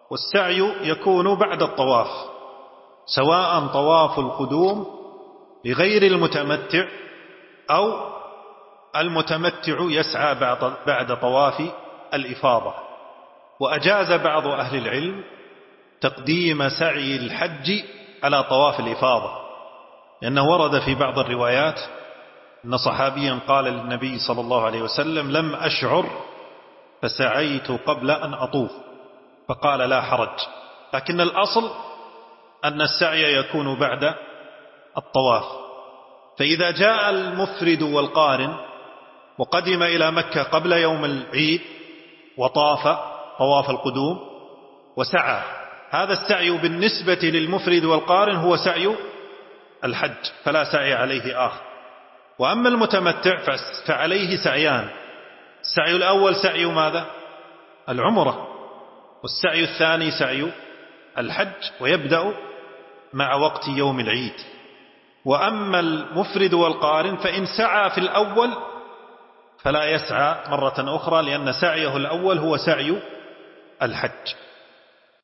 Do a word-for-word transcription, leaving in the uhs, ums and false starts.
والسعي يكون بعد الطواف، سواء طواف القدوم لغير المتمتع أو المتمتع يسعى بعد طواف الإفاضة. وأجاز بعض أهل العلم تقديم سعي الحج على طواف الإفاضة، لأنه ورد في بعض الروايات أن صحابيا قال للنبي صلى الله عليه وسلم: لم أشعر فسعيت قبل أن أطوف، فقال: لا حرج. لكن الأصل أن السعي يكون بعد الطواف. فإذا جاء المفرد والقارن وقدم إلى مكة قبل يوم العيد وطاف طواف القدوم وسعى، هذا السعي بالنسبة للمفرد والقارن هو سعي الحج، فلا سعي عليه آخر. وأما المتمتع فعليه سعيان: السعي الأول سعي ماذا؟ العمرة، والسعي الثاني سعي الحج، ويبدأ مع وقت يوم العيد. وأما المفرد والقارن فإن سعى في الأول فلا يسعى مرة أخرى، لأن سعيه الأول هو سعي الحج.